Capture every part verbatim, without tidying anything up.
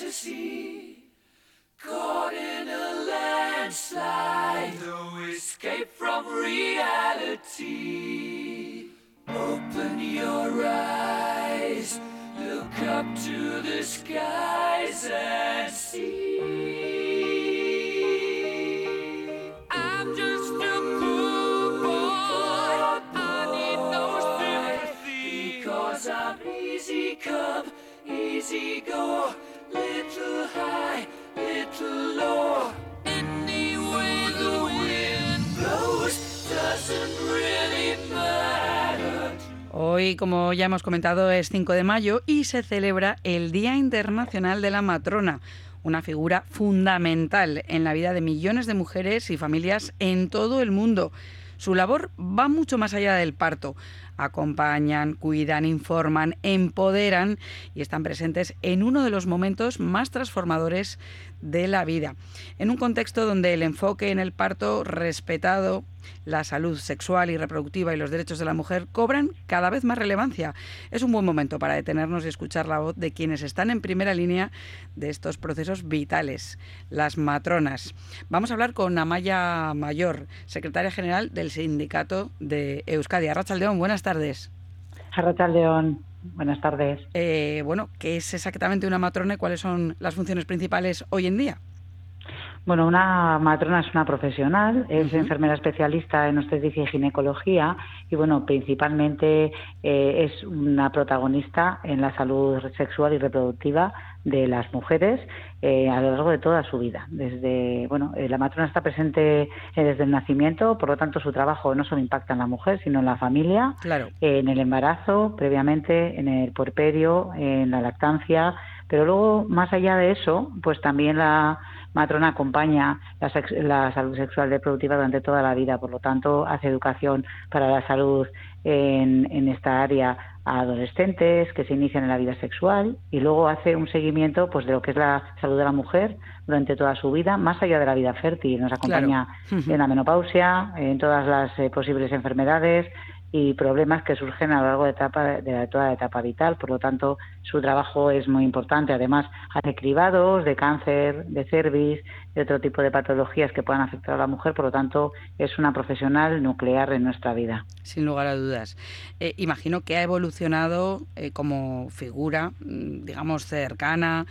sea, caught in a landslide, no escape from reality. Open your eyes, look up to the skies and see. I'm just a poor boy, I need no sympathy, because I'm easy come, easy go, little high, little low. Any way the wind blows doesn't really matter. Hoy, como ya hemos comentado, es cinco de mayo y se celebra el Día Internacional de la Matrona, una figura fundamental en la vida de millones de mujeres y familias en todo el mundo. Su labor va mucho más allá del parto. Acompañan, cuidan, informan, empoderan y están presentes en uno de los momentos más transformadores de la vida. En un contexto donde el enfoque en el parto respetado, la salud sexual y reproductiva y los derechos de la mujer cobran cada vez más relevancia. Es un buen momento para detenernos y escuchar la voz de quienes están en primera línea de estos procesos vitales, las matronas. Vamos a hablar con Amaia Mayor, secretaria general del Sindicato de Euskadi. Arratsaldeon, buenas tardes. Arratsaldeon, buenas tardes. Eh, bueno, ¿qué es exactamente una matrona y cuáles son las funciones principales hoy en día? Bueno, una matrona es una profesional, es uh-huh. enfermera especialista en obstetricia y ginecología y, bueno, principalmente eh, es una protagonista en la salud sexual y reproductiva de las mujeres eh, a lo largo de toda su vida. Desde, bueno, eh, la matrona está presente eh, desde el nacimiento, por lo tanto su trabajo no solo impacta en la mujer, sino en la familia, claro. eh, en el embarazo, previamente, en el puerperio, en la lactancia, pero luego, más allá de eso, pues también la matrona acompaña la, sex- la salud sexual y reproductiva durante toda la vida, por lo tanto hace educación para la salud en, en esta área a adolescentes que se inician en la vida sexual y luego hace un seguimiento pues de lo que es la salud de la mujer durante toda su vida, más allá de la vida fértil. Nos acompaña claro. en la menopausia, en todas las eh, posibles enfermedades y problemas que surgen a lo largo de, etapa, de toda la etapa vital. Por lo tanto, su trabajo es muy importante. Además, hace cribados de cáncer, de cervix, de otro tipo de patologías que puedan afectar a la mujer. Por lo tanto, es una profesional nuclear en nuestra vida. Sin lugar a dudas. Eh, imagino que ha evolucionado eh, como figura, digamos, cercana,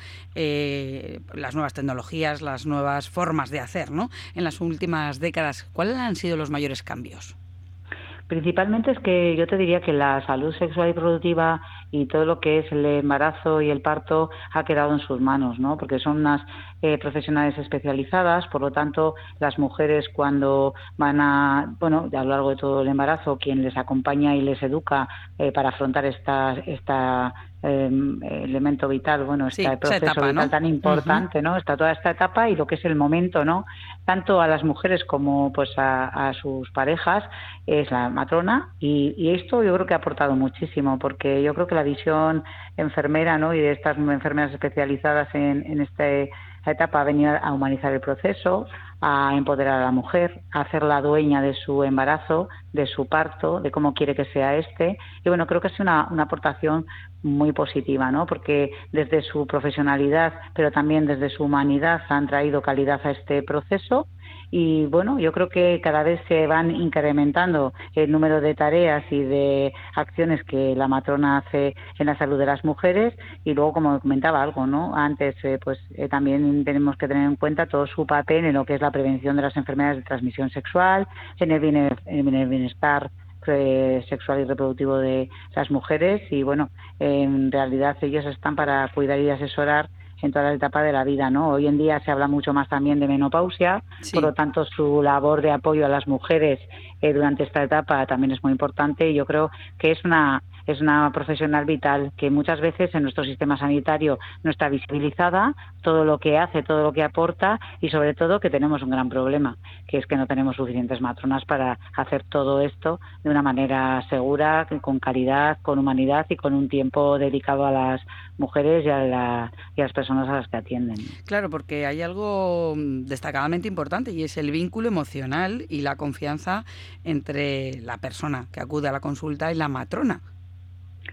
eh, las nuevas tecnologías, las nuevas formas de hacer, ¿no? En las últimas décadas, ¿cuáles han sido los mayores cambios? Principalmente es que yo te diría que la salud sexual y reproductiva y todo lo que es el embarazo y el parto ha quedado en sus manos, ¿no? Porque son unas eh, profesionales especializadas, por lo tanto, las mujeres cuando van a, bueno, a lo largo de todo el embarazo, quien les acompaña y les educa eh, para afrontar esta, esta eh, elemento vital, bueno, este sí, proceso etapa, vital ¿no? tan importante, Uh-huh. ¿no? Está toda esta etapa y lo que es el momento, ¿no? Tanto a las mujeres como pues a, a sus parejas es la matrona y, y esto yo creo que ha aportado muchísimo porque yo creo que la visión enfermera, ¿no? Y de estas enfermeras especializadas en, en esta etapa ha venido a humanizar el proceso, a empoderar a la mujer, a hacerla dueña de su embarazo, de su parto, de cómo quiere que sea este. Y bueno, creo que es una, una aportación muy positiva, ¿no? Porque desde su profesionalidad, pero también desde su humanidad han traído calidad a este proceso. Y bueno, yo creo que cada vez se van incrementando el número de tareas y de acciones que la matrona hace en la salud de las mujeres y luego, como comentaba algo, ¿no? Antes, eh, pues eh, también tenemos que tener en cuenta todo su papel en lo que es la prevención de las enfermedades de transmisión sexual, en el bienestar, en el bienestar eh, sexual y reproductivo de las mujeres y bueno, en realidad ellos están para cuidar y asesorar en toda la etapa de la vida, ¿no? Hoy en día se habla mucho más también de menopausia, sí. Por lo tanto su labor de apoyo a las mujeres eh, durante esta etapa también es muy importante y yo creo que es una es una profesional vital que muchas veces en nuestro sistema sanitario no está visibilizada, todo lo que hace, todo lo que aporta y sobre todo que tenemos un gran problema, que es que no tenemos suficientes matronas para hacer todo esto de una manera segura, con calidad, con humanidad y con un tiempo dedicado a las mujeres y a, la, y a las personas a las que atienden. Claro, porque hay algo destacadamente importante y es el vínculo emocional y la confianza entre la persona que acude a la consulta y la matrona.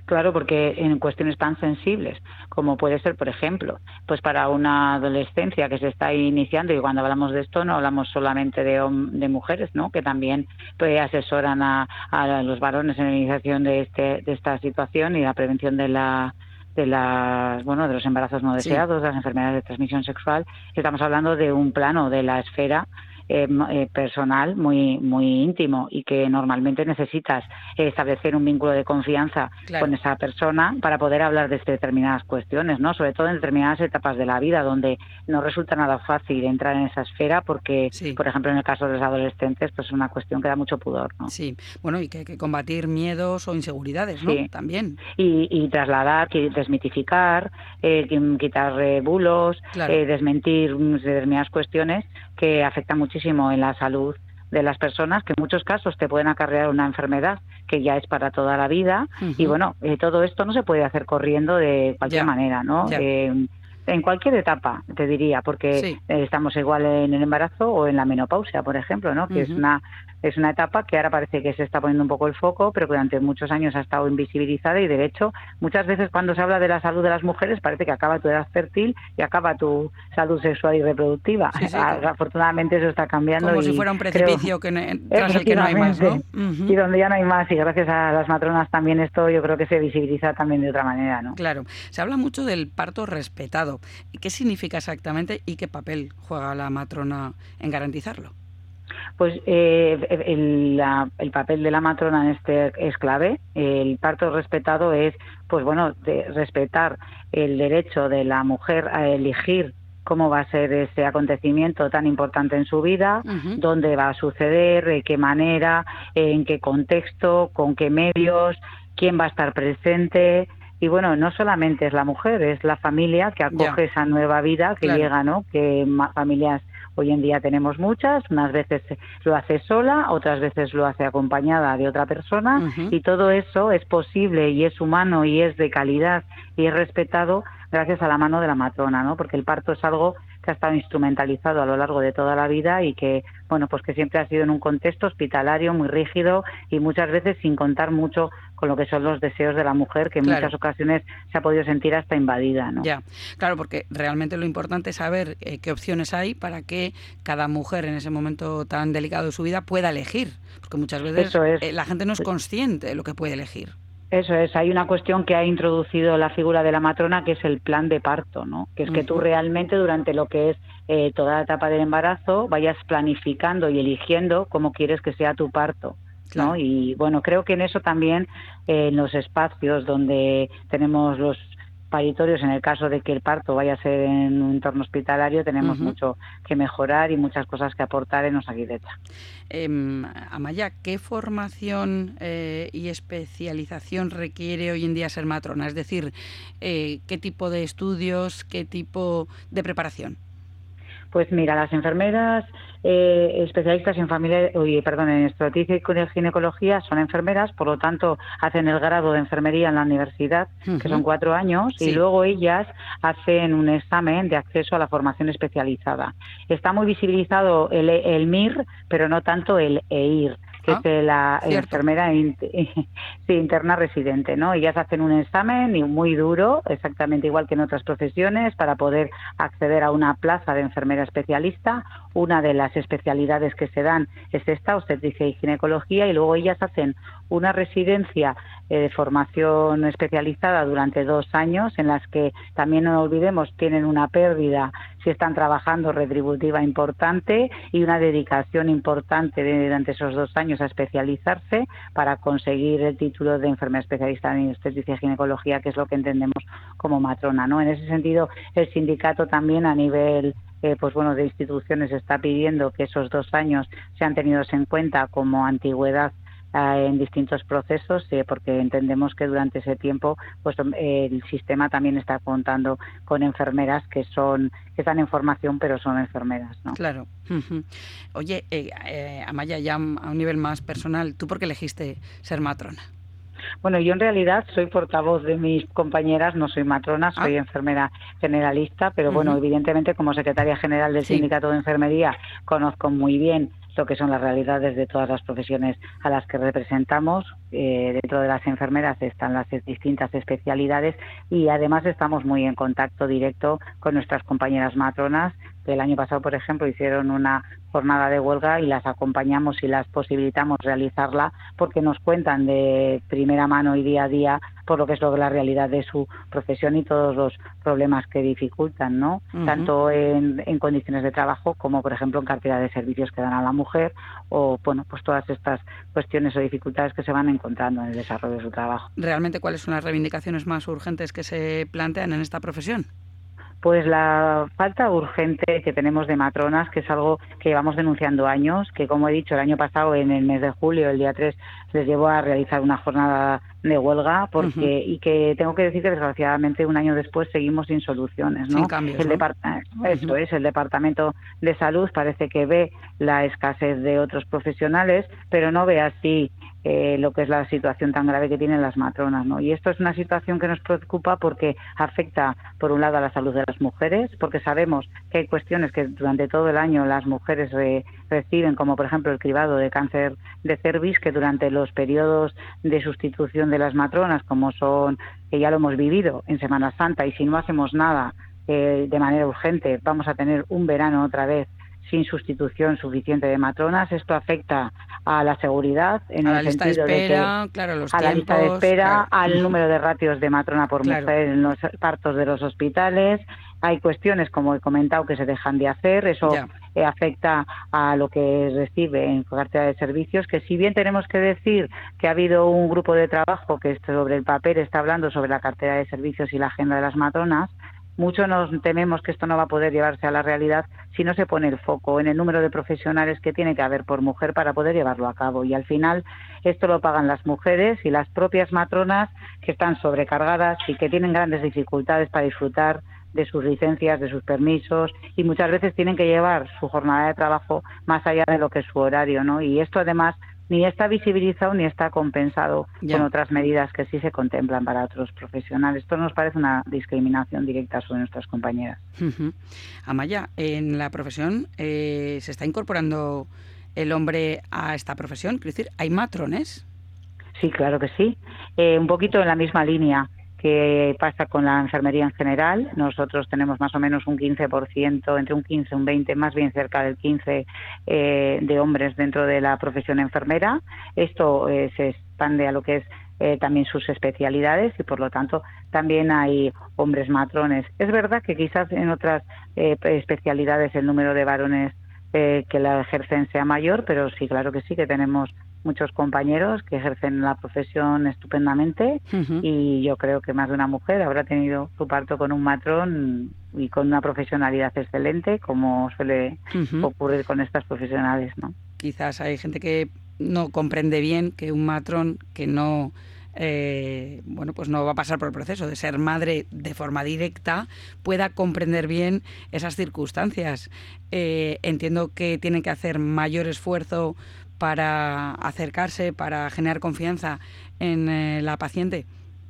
Claro, porque en cuestiones tan sensibles como puede ser, por ejemplo, pues para una adolescencia que se está iniciando, y cuando hablamos de esto no hablamos solamente de, de mujeres, ¿no? Que también pues, asesoran a, a los varones en la iniciación de, este, de esta situación y la prevención de la de las bueno de los embarazos no deseados, sí. Las enfermedades de transmisión sexual. Estamos hablando de un plano de la esfera Eh, eh, personal muy muy íntimo y que normalmente necesitas eh, establecer un vínculo de confianza claro. con esa persona para poder hablar de determinadas cuestiones, ¿no? Sobre todo en determinadas etapas de la vida donde no resulta nada fácil entrar en esa esfera porque, sí. por ejemplo, en el caso de los adolescentes, pues es una cuestión que da mucho pudor, ¿no? Sí, bueno, y que hay que combatir miedos o inseguridades, ¿no? Sí. También. Y, y trasladar, desmitificar, eh, quitar eh, bulos, claro. eh, desmentir determinadas cuestiones que afectan muchísimo en la salud de las personas, que en muchos casos te pueden acarrear una enfermedad que ya es para toda la vida. Uh-huh. Y bueno, eh, todo esto no se puede hacer corriendo de cualquier ya. manera, ¿no? Eh, en cualquier etapa, te diría, porque sí. eh, estamos igual en el embarazo o en la menopausia, por ejemplo, ¿no? Que uh-huh. es una es una etapa que ahora parece que se está poniendo un poco el foco, pero que durante muchos años ha estado invisibilizada y, de hecho, muchas veces cuando se habla de la salud de las mujeres parece que acaba tu edad fértil y acaba tu salud sexual y reproductiva. Sí, sí, Afortunadamente eso está cambiando. Como y si fuera un precipicio creo, que no, tras el que no hay más, ¿no? Uh-huh. Y donde ya no hay más, y gracias a las matronas también esto yo creo que se visibiliza también de otra manera, ¿no? Claro. Se habla mucho del parto respetado. ¿Qué significa exactamente y qué papel juega la matrona en garantizarlo? Pues eh, el, la, el papel de la matrona en este es clave. El parto respetado es, pues bueno, de respetar el derecho de la mujer a elegir cómo va a ser ese acontecimiento tan importante en su vida, uh-huh. dónde va a suceder, de qué manera, en qué contexto, con qué medios, quién va a estar presente. Y bueno, no solamente es la mujer, es la familia que acoge ya. esa nueva vida que claro. llega, ¿no? Que ma- familias hoy en día tenemos muchas, unas veces lo hace sola, otras veces lo hace acompañada de otra persona, uh-huh. y todo eso es posible y es humano y es de calidad y es respetado gracias a la mano de la matrona, ¿no? Porque el parto es algo que ha estado instrumentalizado a lo largo de toda la vida y que, bueno, pues que siempre ha sido en un contexto hospitalario muy rígido y muchas veces sin contar mucho con lo que son los deseos de la mujer, que en claro. muchas ocasiones se ha podido sentir hasta invadida, ¿no? Ya, claro, porque realmente lo importante es saber eh, qué opciones hay para que cada mujer en ese momento tan delicado de su vida pueda elegir, porque muchas veces es. eh, la gente no es consciente de lo que puede elegir. Eso es, hay una cuestión que ha introducido la figura de la matrona, que es el plan de parto, ¿no? Que es que uh-huh. tú realmente durante lo que es eh, toda la etapa del embarazo vayas planificando y eligiendo cómo quieres que sea tu parto, ¿no? Claro. Y bueno, creo que en eso también, eh, en los espacios donde tenemos los paritorios, en el caso de que el parto vaya a ser en un entorno hospitalario, tenemos uh-huh. mucho que mejorar y muchas cosas que aportar en Osakidecha. Eh, Amaya, ¿qué formación eh, y especialización requiere hoy en día ser matrona? Es decir, eh, ¿qué tipo de estudios, qué tipo de preparación? Pues mira, las enfermeras eh, especialistas en familia, oye, perdón, en obstetricia y ginecología son enfermeras, por lo tanto hacen el grado de enfermería en la universidad, uh-huh. que son cuatro años, sí. y luego ellas hacen un examen de acceso a la formación especializada. Está muy visibilizado el, el M I R, pero no tanto el E I R, que ah, es la cierto. enfermera sí, interna residente, ¿no? Ellas hacen un examen muy duro, exactamente igual que en otras profesiones, para poder acceder a una plaza de enfermera especialista. Una de las especialidades que se dan es esta, obstetricia y ginecología, y luego ellas hacen una residencia eh, de formación especializada durante dos años, en las que también no olvidemos tienen una pérdida si están trabajando retributiva importante y una dedicación importante de, durante esos dos años a especializarse para conseguir el título de enfermera especialista en obstetricia y ginecología, que es lo que entendemos como matrona, ¿no? En ese sentido, el sindicato también a nivel Eh, pues bueno, de instituciones está pidiendo que esos dos años sean tenidos en cuenta como antigüedad eh, en distintos procesos, eh, porque entendemos que durante ese tiempo pues eh, el sistema también está contando con enfermeras que son que están en formación pero son enfermeras, ¿no? Claro. Uh-huh. Oye, eh, eh, Amaya, ya a un nivel más personal, ¿tú por qué elegiste ser matrona? Bueno, yo en realidad soy portavoz de mis compañeras, no soy matrona, soy ah. enfermera generalista, pero uh-huh. bueno, evidentemente como secretaria general del sí. Sindicato de Enfermería conozco muy bien lo que son las realidades de todas las profesiones a las que representamos. Eh, dentro de las enfermeras están las distintas especialidades y además estamos muy en contacto directo con nuestras compañeras matronas, que el año pasado, por ejemplo, hicieron una jornada de huelga y las acompañamos y las posibilitamos realizarla porque nos cuentan de primera mano y día a día por lo que es lo, la realidad de su profesión y todos los problemas que dificultan, ¿no? Uh-huh. Tanto en, en condiciones de trabajo como, por ejemplo, en cantidad de servicios que dan a la mujer o, bueno, pues todas estas cuestiones o dificultades que se van encontrando en el desarrollo de su trabajo. ¿Realmente cuáles son las reivindicaciones más urgentes que se plantean en esta profesión? Pues la falta urgente que tenemos de matronas, que es algo que llevamos denunciando años, que como he dicho, el año pasado, en el mes de julio, el día tres, les llevó a realizar una jornada de huelga, porque uh-huh. y que tengo que decir que desgraciadamente un año después seguimos sin soluciones, ¿no? Sin cambios, el ¿no? Depart- Eso uh-huh. es, el Departamento de Salud parece que ve la escasez de otros profesionales, pero no ve así Eh, lo que es la situación tan grave que tienen las matronas, ¿no? Y esto es una situación que nos preocupa porque afecta, por un lado, a la salud de las mujeres, porque sabemos que hay cuestiones que durante todo el año las mujeres re- reciben, como por ejemplo el cribado de cáncer de cervix, que durante los periodos de sustitución de las matronas, como son, que ya lo hemos vivido en Semana Santa, y si no hacemos nada eh, de manera urgente, vamos a tener un verano otra vez sin sustitución suficiente de matronas. Esto afecta a la seguridad en a el la lista de sentido espera, de que claro, los a tiempos, la lista de espera, claro. al número de ratios de matrona por Claro. mujer en los partos de los hospitales. Hay cuestiones, como he comentado, que se dejan de hacer. Eso eh, afecta a lo que recibe en cartera de servicios, que si bien tenemos que decir que ha habido un grupo de trabajo que sobre el papel está hablando sobre la cartera de servicios y la agenda de las matronas, mucho nos tememos que esto no va a poder llevarse a la realidad si no se pone el foco en el número de profesionales que tiene que haber por mujer para poder llevarlo a cabo. Y al final esto lo pagan las mujeres y las propias matronas, que están sobrecargadas y que tienen grandes dificultades para disfrutar de sus licencias, de sus permisos, y muchas veces tienen que llevar su jornada de trabajo más allá de lo que es su horario, ¿no? Y esto además ni está visibilizado ni está compensado ya. con otras medidas que sí se contemplan para otros profesionales. Esto nos parece una discriminación directa sobre nuestras compañeras. Uh-huh. Amaya, en la profesión eh, se está incorporando el hombre a esta profesión, quiero decir, ¿hay matrones? Sí, claro que sí. Eh, un poquito en la misma línea que pasa con la enfermería en general. Nosotros tenemos más o menos un quince por ciento, entre un quince y un veinte, más bien cerca del quince eh, de hombres dentro de la profesión enfermera. Esto eh, se expande a lo que es eh, también sus especialidades y por lo tanto también hay hombres matrones. Es verdad que quizás en otras eh, especialidades el número de varones eh, que la ejercen sea mayor, pero sí, claro que sí, que tenemos muchos compañeros que ejercen la profesión estupendamente uh-huh. y yo creo que más de una mujer habrá tenido su parto con un matrón y con una profesionalidad excelente, como suele uh-huh. ocurrir con estas profesionales, ¿no? Quizás hay gente que no comprende bien que un matrón que no eh, bueno, pues no va a pasar por el proceso de ser madre de forma directa pueda comprender bien esas circunstancias. Eh, entiendo que tiene que hacer mayor esfuerzo para acercarse, para generar confianza en eh, la paciente.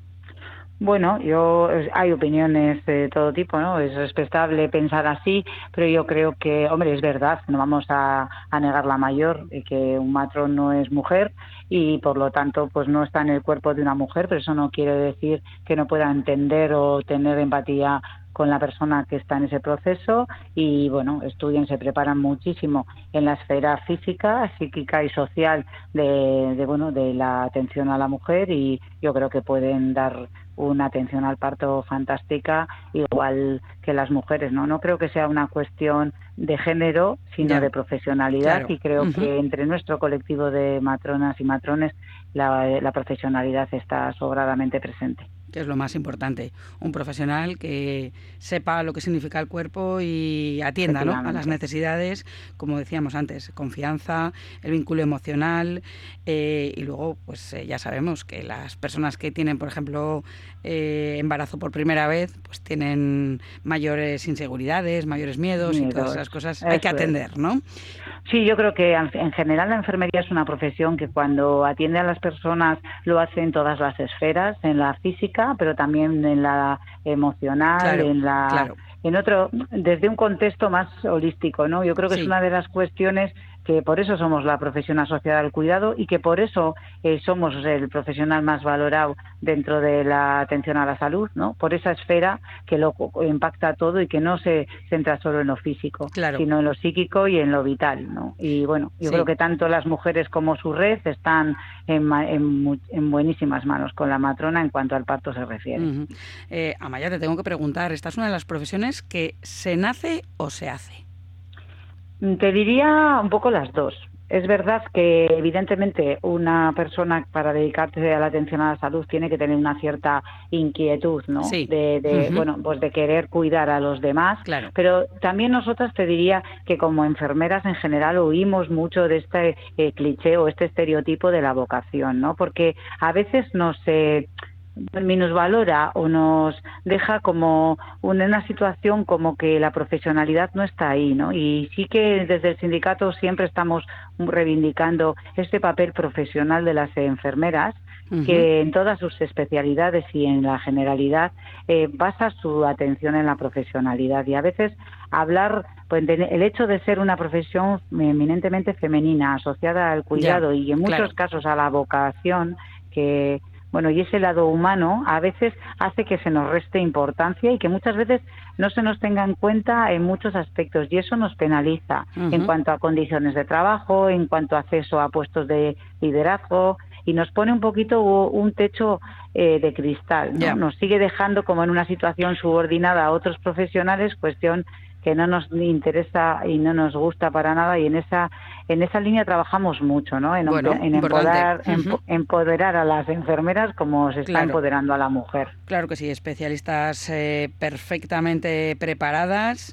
Bueno, yo hay opiniones de todo tipo, ¿no? Es respetable pensar así, pero yo creo que, hombre, es verdad, no vamos a, a negar la mayor, que un matrón no es mujer y por lo tanto pues no está en el cuerpo de una mujer, pero eso no quiere decir que no pueda entender o tener empatía con la persona que está en ese proceso y, bueno, estudian, se preparan muchísimo en la esfera física, psíquica y social de, de, bueno, de la atención a la mujer y yo creo que pueden dar una atención al parto fantástica, igual que las mujeres, ¿no? No creo que sea una cuestión de género, sino yeah. de profesionalidad claro. y creo uh-huh. que entre nuestro colectivo de matronas y matrones la, la profesionalidad está sobradamente presente. Que es lo más importante, un profesional que sepa lo que significa el cuerpo y atienda, ¿no?, a las necesidades, como decíamos antes, confianza, el vínculo emocional eh, y luego pues eh, ya sabemos que las personas que tienen, por ejemplo, eh, embarazo por primera vez, pues tienen mayores inseguridades, mayores miedos, miedos. y todas esas cosas Eso hay que atender, es. ¿no? Sí, yo creo que en general la enfermería es una profesión que cuando atiende a las personas lo hace en todas las esferas, en la física, pero también en la emocional, claro, en la claro. en otro, desde un contexto más holístico, ¿no? Yo creo que sí. es una de las cuestiones que por eso somos la profesión asociada al cuidado y que por eso eh, somos el profesional más valorado dentro de la atención a la salud, ¿no? Por esa esfera que lo impacta todo y que no se centra solo en lo físico, claro. sino en lo psíquico y en lo vital, ¿no? Y bueno, yo sí. creo que tanto las mujeres como su red están en, en, en buenísimas manos con la matrona en cuanto al parto se refiere. Uh-huh. eh, Amaya, te tengo que preguntar, ¿esta es una de las profesiones que se nace o se hace? Te diría un poco las dos. Es verdad que evidentemente una persona para dedicarse a la atención a la salud tiene que tener una cierta inquietud, ¿no? Sí. De, de uh-huh. bueno, pues de querer cuidar a los demás. Claro. Pero también nosotras te diría que como enfermeras en general huimos mucho de este eh, cliché o este estereotipo de la vocación, ¿no? Porque a veces nos eh, minusvalora o nos deja como una, una situación como que la profesionalidad no está ahí, ¿no? Y sí que desde el sindicato siempre estamos reivindicando este papel profesional de las enfermeras, uh-huh. que en todas sus especialidades y en la generalidad eh, basa su atención en la profesionalidad y a veces hablar, pues de, el hecho de ser una profesión eminentemente femenina asociada al cuidado ya, y en muchos claro. casos a la vocación que bueno, y ese lado humano a veces hace que se nos reste importancia y que muchas veces no se nos tenga en cuenta en muchos aspectos y eso nos penaliza uh-huh. en cuanto a condiciones de trabajo, en cuanto a acceso a puestos de liderazgo y nos pone un poquito un techo eh, de cristal, ¿no? Yeah. Nos sigue dejando como en una situación subordinada a otros profesionales, cuestión que no nos interesa y no nos gusta para nada y en esa en esa línea trabajamos mucho, ¿no? En, bueno, en empoderar, uh-huh. empoderar a las enfermeras como se está claro. empoderando a la mujer. Claro que sí, especialistas eh, perfectamente preparadas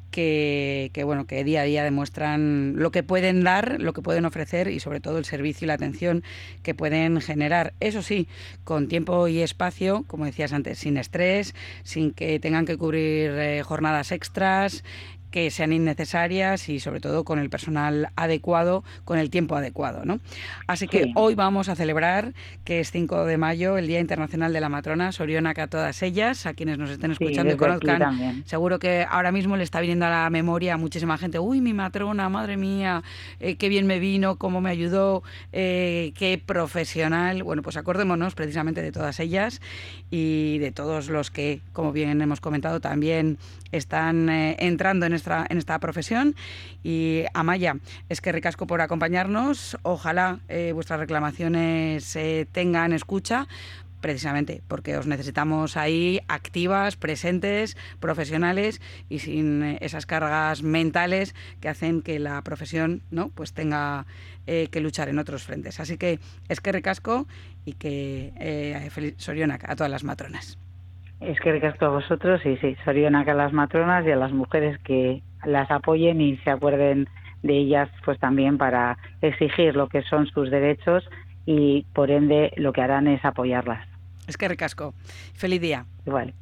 que, que bueno que día a día demuestran lo que pueden dar, lo que pueden ofrecer y sobre todo el servicio y la atención que pueden generar. Eso sí, con tiempo y espacio, como decías antes, sin estrés, sin que tengan que cubrir eh, jornadas extras que sean innecesarias y sobre todo con el personal adecuado, con el tiempo adecuado, ¿no? Así que sí. Hoy vamos a celebrar que es cinco de mayo, el Día Internacional de la Matrona, sorionak a todas ellas, a quienes nos estén escuchando sí, y conozcan. Seguro que ahora mismo le está viniendo a la memoria a muchísima gente, uy, mi matrona, madre mía, eh, qué bien me vino, cómo me ayudó, eh, qué profesional. Bueno, pues acordémonos precisamente de todas ellas y de todos los que, como bien hemos comentado, también están eh, entrando en esta, en esta profesión. Y Amaya, es que ricasco por acompañarnos. Ojalá eh, vuestras reclamaciones eh, tengan escucha, precisamente porque os necesitamos ahí activas, presentes, profesionales y sin eh, esas cargas mentales que hacen que la profesión, ¿no?, pues tenga eh, que luchar en otros frentes. Así que es que ricasco y que eh, feliz sorionak a todas las matronas. Es que ricasco a vosotros y sí, sorionak a las matronas y a las mujeres que las apoyen y se acuerden de ellas pues también para exigir lo que son sus derechos y por ende lo que harán es apoyarlas. Es que ricasco. Feliz día. Igual.